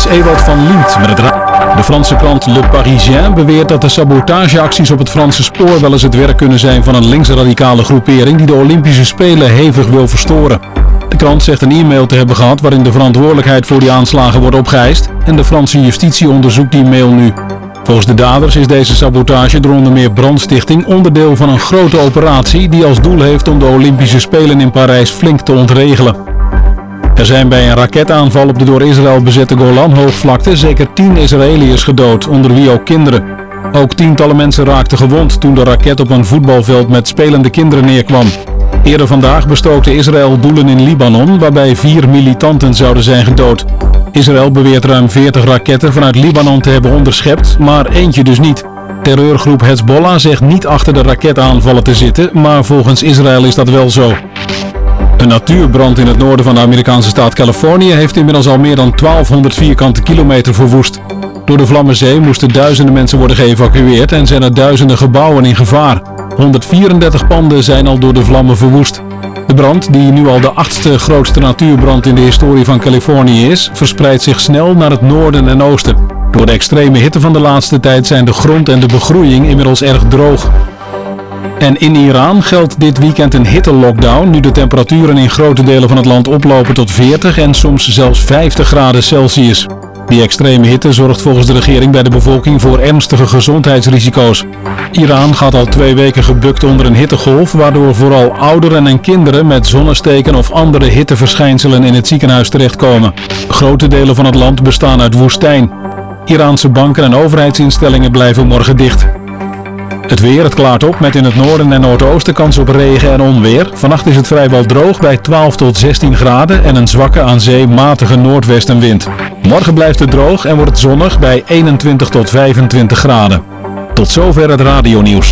Ewald van Liemt met het De Franse krant Le Parisien beweert dat de sabotageacties op het Franse spoor wel eens het werk kunnen zijn van een linksradicale groepering die de Olympische Spelen hevig wil verstoren. De krant zegt een e-mail te hebben gehad waarin de verantwoordelijkheid voor die aanslagen wordt opgeëist en de Franse justitie onderzoekt die mail nu. Volgens de daders is deze sabotage door onder meer brandstichting onderdeel van een grote operatie die als doel heeft om de Olympische Spelen in Parijs flink te ontregelen. Er zijn bij een raketaanval op de door Israël bezette Golanhoogvlakte zeker 10 Israëliërs gedood, onder wie ook kinderen. Ook tientallen mensen raakten gewond toen de raket op een voetbalveld met spelende kinderen neerkwam. Eerder vandaag bestookte Israël doelen in Libanon, waarbij 4 militanten zouden zijn gedood. Israël beweert ruim 40 raketten vanuit Libanon te hebben onderschept, maar eentje dus niet. Terreurgroep Hezbollah zegt niet achter de raketaanvallen te zitten, maar volgens Israël is dat wel zo. Een natuurbrand in het noorden van de Amerikaanse staat Californië heeft inmiddels al meer dan 1200 vierkante kilometer verwoest. Door de Vlammenzee moesten duizenden mensen worden geëvacueerd en zijn er duizenden gebouwen in gevaar. 134 panden zijn al door de vlammen verwoest. De brand, die nu al de 8e grootste natuurbrand in de historie van Californië is, verspreidt zich snel naar het noorden en oosten. Door de extreme hitte van de laatste tijd zijn de grond en de begroeiing inmiddels erg droog. En in Iran geldt dit weekend een hittelockdown, nu de temperaturen in grote delen van het land oplopen tot 40 en soms zelfs 50 graden Celsius. Die extreme hitte zorgt volgens de regering bij de bevolking voor ernstige gezondheidsrisico's. Iran gaat al 2 weken gebukt onder een hittegolf, waardoor vooral ouderen en kinderen met zonnesteken of andere hitteverschijnselen in het ziekenhuis terechtkomen. Grote delen van het land bestaan uit woestijn. Iraanse banken en overheidsinstellingen blijven morgen dicht. Het weer, het klaart op met in het noorden en noordoosten kans op regen en onweer. Vannacht is het vrijwel droog bij 12 tot 16 graden en een zwakke aan zee matige noordwestenwind. Morgen blijft het droog en wordt het zonnig bij 21 tot 25 graden. Tot zover het radionieuws.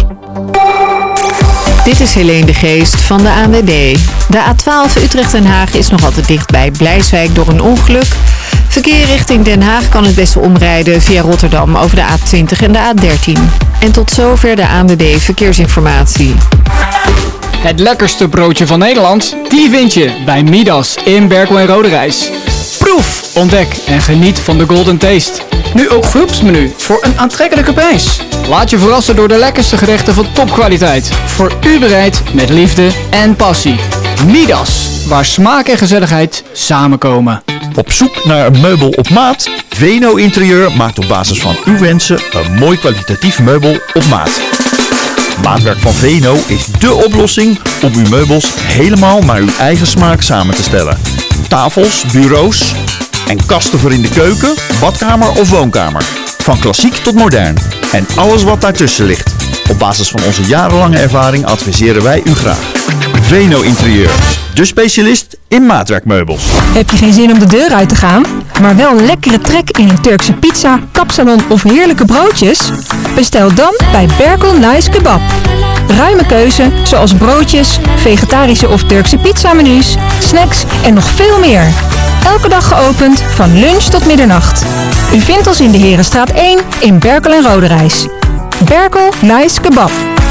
Dit is Helene de Geest van de ANWB. De A12 Utrecht-Den Haag is nog altijd dicht bij Blijswijk door een ongeluk. Verkeer richting Den Haag kan het beste omrijden via Rotterdam over de A20 en de A13. En tot zover de ANWB Verkeersinformatie. Het lekkerste broodje van Nederland, die vind je bij Midas in Berkel en Roderijs. Proef, ontdek en geniet van de Golden Taste. Nu ook groepsmenu voor een aantrekkelijke prijs. Laat je verrassen door de lekkerste gerechten van topkwaliteit. Voor u bereid met liefde en passie. Midas, waar smaak en gezelligheid samenkomen. Op zoek naar een meubel op maat? Veno Interieur maakt op basis van uw wensen een mooi kwalitatief meubel op maat. Maatwerk van Veno is dé oplossing om uw meubels helemaal naar uw eigen smaak samen te stellen. Tafels, bureaus en kasten voor in de keuken, badkamer of woonkamer. Van klassiek tot modern en alles wat daartussen ligt. Op basis van onze jarenlange ervaring adviseren wij u graag. Veno Interieur, de specialist in maatwerkmeubels. Heb je geen zin om de deur uit te gaan, maar wel een lekkere trek in een Turkse pizza, kapsalon of heerlijke broodjes? Bestel dan bij Berkel Nice Kebab. Ruime keuze, zoals broodjes, vegetarische of Turkse pizzamenu's, snacks en nog veel meer. Elke dag geopend, van lunch tot middernacht. U vindt ons in de Herenstraat 1 in Berkel en Roderijs. Berkel Nice Kebab.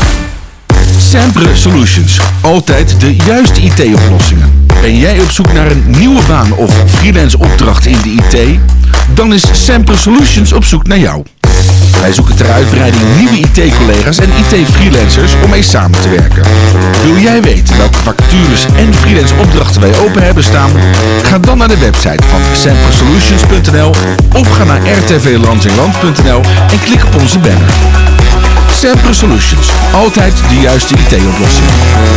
Sempre Solutions. Altijd de juiste IT-oplossingen. Ben jij op zoek naar een nieuwe baan of freelance opdracht in de IT? Dan is Sempre Solutions op zoek naar jou. Wij zoeken ter uitbreiding nieuwe IT-collega's en IT-freelancers om mee samen te werken. Wil jij weten welke vacatures en freelance opdrachten wij open hebben staan? Ga dan naar de website van sempersolutions.nl of ga naar rtvlandsingland.nl en klik op onze banner. Sempre Solutions. Altijd de juiste IT-oplossing.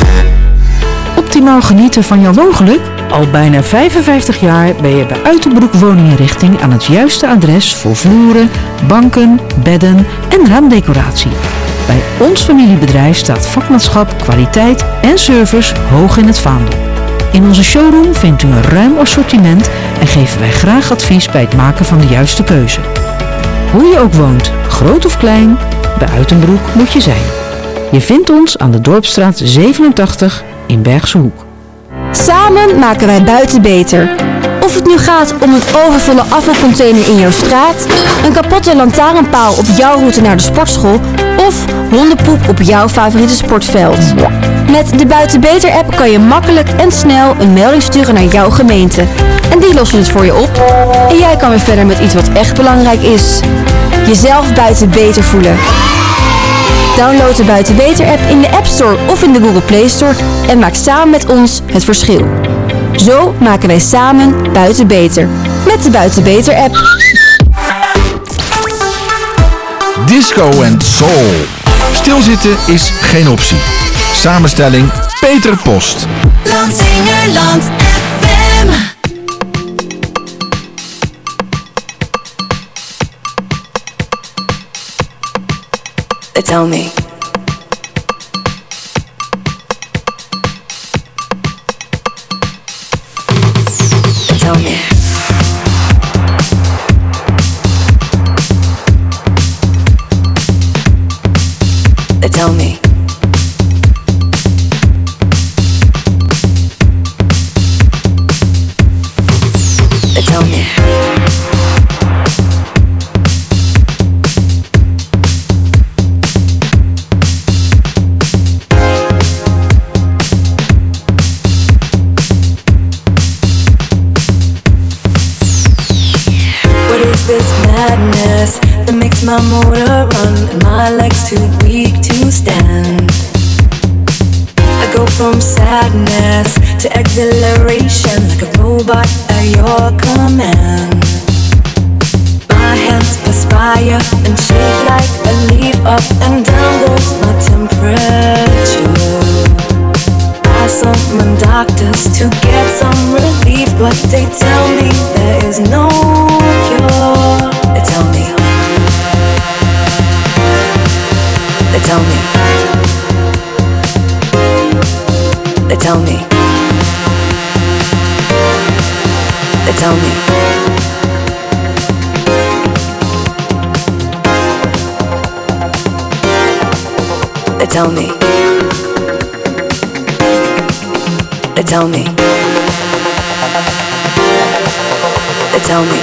Optimaal genieten van jouw woongeluk? Al bijna 55 jaar ben je bij Uitenbroek Woninginrichting aan het juiste adres voor vloeren, banken, bedden en raamdecoratie. Bij ons familiebedrijf staat vakmanschap, kwaliteit en service hoog in het vaandel. In onze showroom vindt u een ruim assortiment en geven wij graag advies bij het maken van de juiste keuze. Hoe je ook woont, groot of klein, bij Uitenbroek moet je zijn. Je vindt ons aan de Dorpsstraat 87 in Bergse Hoek. Samen maken wij buiten beter. Of het nu gaat om een overvolle afvalcontainer in jouw straat, een kapotte lantaarnpaal op jouw route naar de sportschool of hondenpoep op jouw favoriete sportveld. Met de Buiten Beter app kan je makkelijk en snel een melding sturen naar jouw gemeente. En die lossen het voor je op. En jij kan weer verder met iets wat echt belangrijk is. Jezelf buiten beter voelen. Download de Buiten Beter app in de App Store of in de Google Play Store en maak samen met ons het verschil. Zo maken wij samen buiten beter. Met de Buiten Beter app. Disco en soul. Stilzitten is geen optie. Samenstelling Peter Post. Landsingerland FM. They tell me. They tell me. They tell me. They tell me. What is this madness that makes my motor run and my legs too weak to stand? I go from sadness to exhilaration like a robot at your command. My hands perspire and shake like a leaf. Up and down goes my temperature. I summon doctors to get some relief, but they tell me there is no cure. They tell me. They tell me. They tell me. They tell me. They tell me. They tell me. They tell me.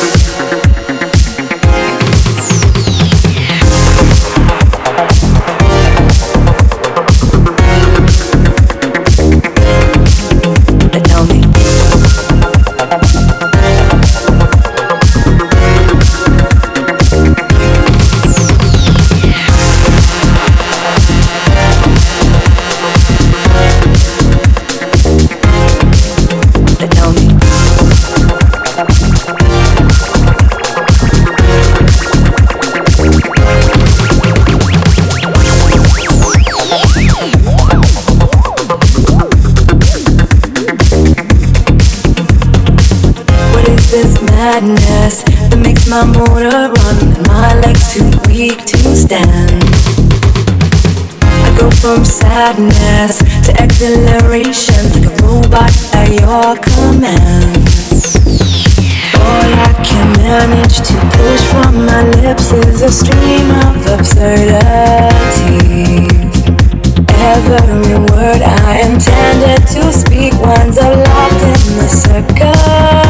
Madness that makes my motor run and my legs too weak to stand. I go from sadness to exhilaration like a robot at your command. All I can manage to push from my lips is a stream of absurdity. Every word I intended to speak winds up locked in the circle.